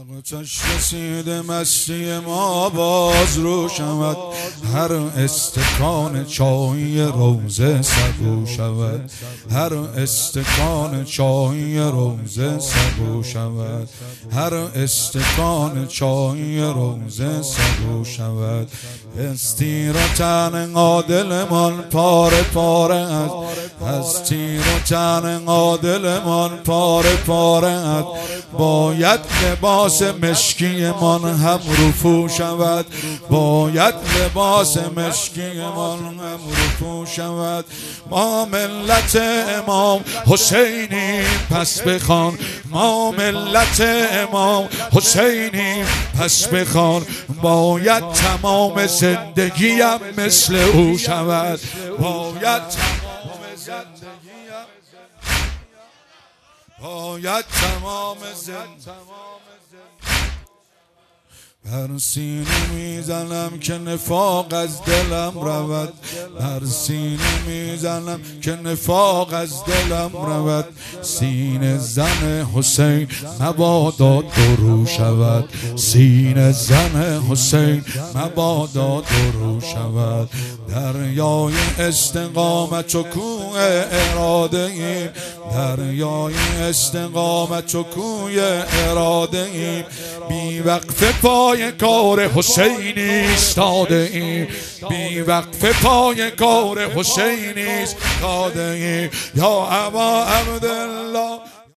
چش رسید مستی ما باز رو شود، هر استکان چای روزه سبو شود، هر استکان چای روزه سبو شود، هر استکان چای روزه سبو شود. هستی را تن عادلمان پاره پاره است، هستی را تن عادلمان پاره پاره است. باید لباس مشکی من هم رفو شود، باید لباس مشکی من هم رفو شود. ما ملت امام حسینی پس بخوان، ما ملت امام حسینی پس بخوان. باید تمام زندگیم مثل او شود، باید تمام زندگیم، باید تمام زندگیم. بر سینه میزنم که نفاق از دلم رود، بر سینه میزنم که نفاق از دلم رود. سینه زن حسین مبادا درو شود، سینه زن حسین مبادا درو شود. دریای استقامت و کوه اراده ایم، دریای استقامت و کوه اراده ایم. بی وقف پای کار حسینی ایستاده ایم، بی وقف پای کار حسینی ایستاده ایم. یا ابا عبدالله